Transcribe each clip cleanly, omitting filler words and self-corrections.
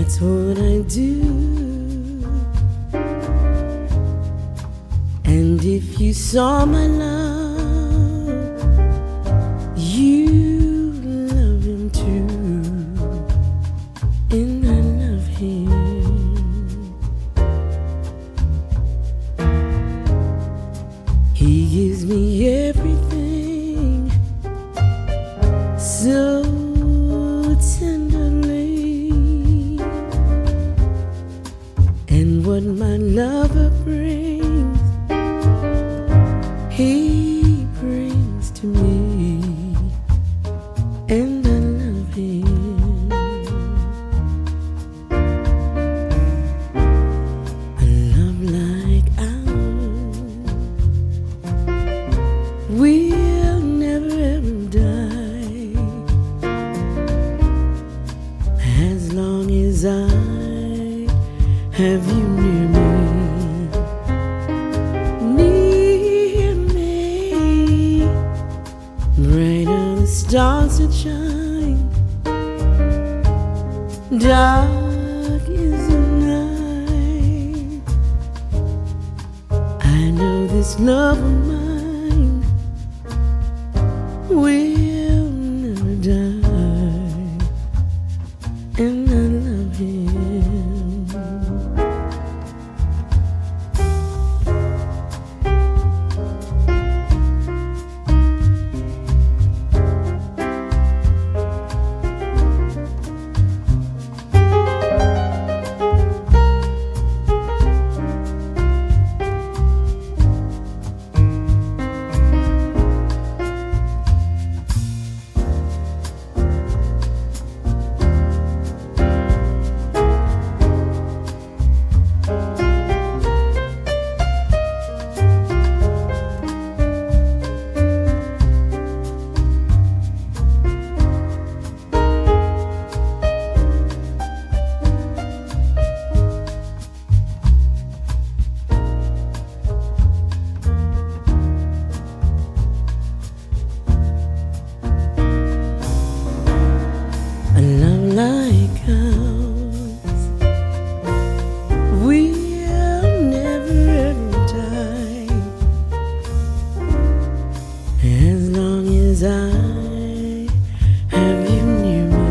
That's what I do. And if you saw my love, you love him too. And I love him. He gives me everything so tenderly, and what my lover brings, he brings to me, and I love him. A love like ours will never ever die, as long as I have you near me. Near me, bright are the stars that shine, dark is the night. I know this love of mine will never die, and I love him. A love like ours will never ever die, as long as I have you near me.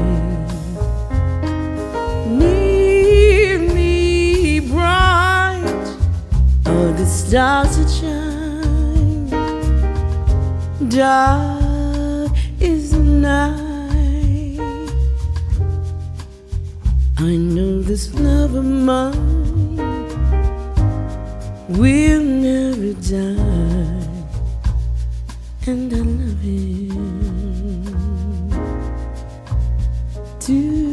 Near me, bright are the stars that shine, dark is the night. I know this love of mine will never die, and I love him too.